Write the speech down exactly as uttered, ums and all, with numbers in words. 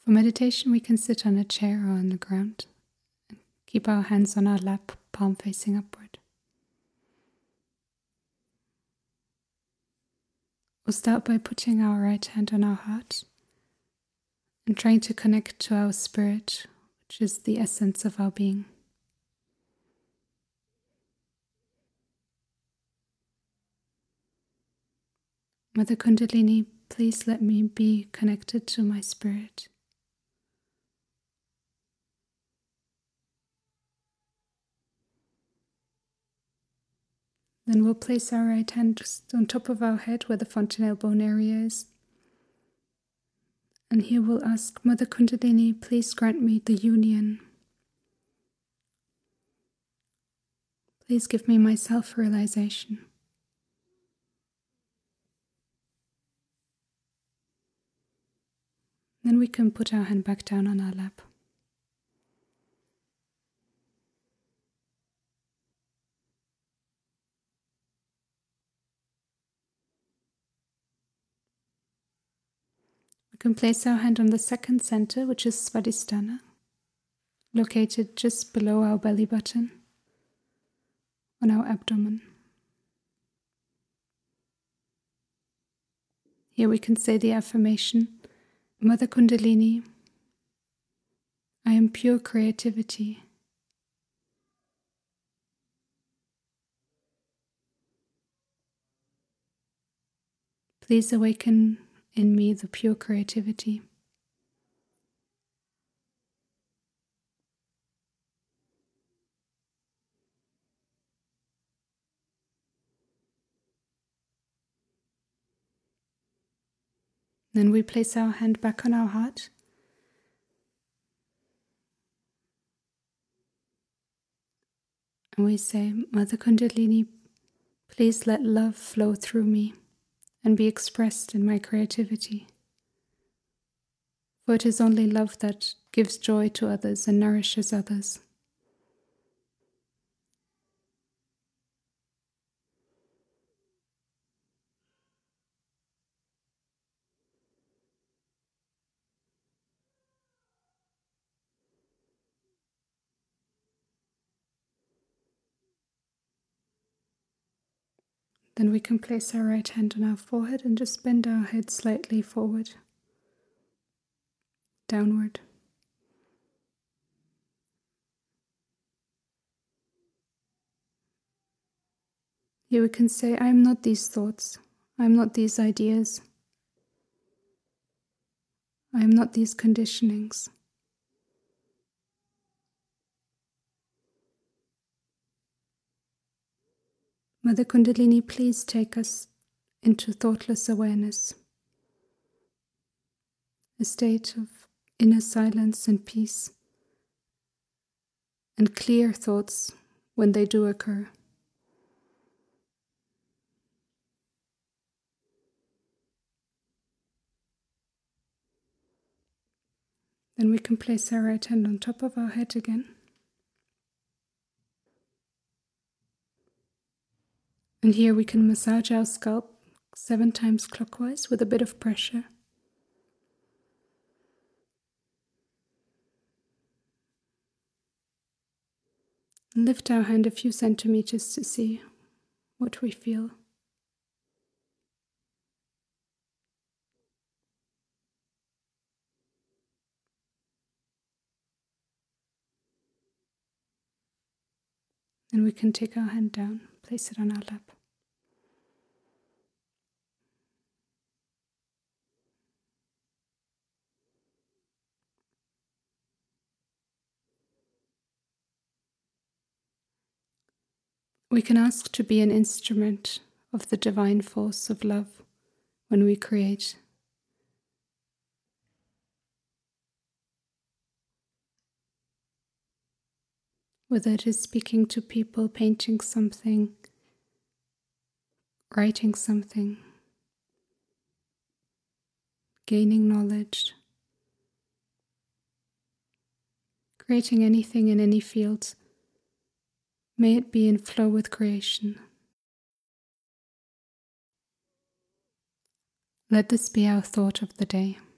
For meditation, we can sit on a chair or on the ground and keep our hands on our lap, palm facing upward. We'll start by putting our right hand on our heart and trying to connect to our spirit, which is the essence of our being. Mother Kundalini, please let me be connected to my spirit. Then we'll place our right hand just on top of our head where the fontanelle bone area is. And here we'll ask, Mother Kundalini, please grant me the union. Please give me my self-realization. Then we can put our hand back down on our lap. We can place our hand on the second center, which is Svadhisthana, located just below our belly button, on our abdomen. Here we can say the affirmation, Mother Kundalini, I am pure creativity. Please awaken in me the pure creativity. Then we place our hand back on our heart. And we say, Mother Kundalini, please let love flow through me and be expressed in my creativity. For it is only love that gives joy to others and nourishes others. Then we can place our right hand on our forehead and just bend our head slightly forward, downward. Here we can say, I am not these thoughts, I am not these ideas, I am not these conditionings. Mother Kundalini, please take us into thoughtless awareness, a state of inner silence and peace, and clear thoughts when they do occur. Then we can place our right hand on top of our head again. And here we can massage our scalp seven times clockwise with a bit of pressure. And lift our hand a few centimeters to see what we feel. And we can take our hand down, place it on our lap. We can ask to be an instrument of the divine force of love when we create. Whether it is speaking to people, painting something, writing something, gaining knowledge, creating anything in any field, may it be in flow with creation. Let this be our thought of the day.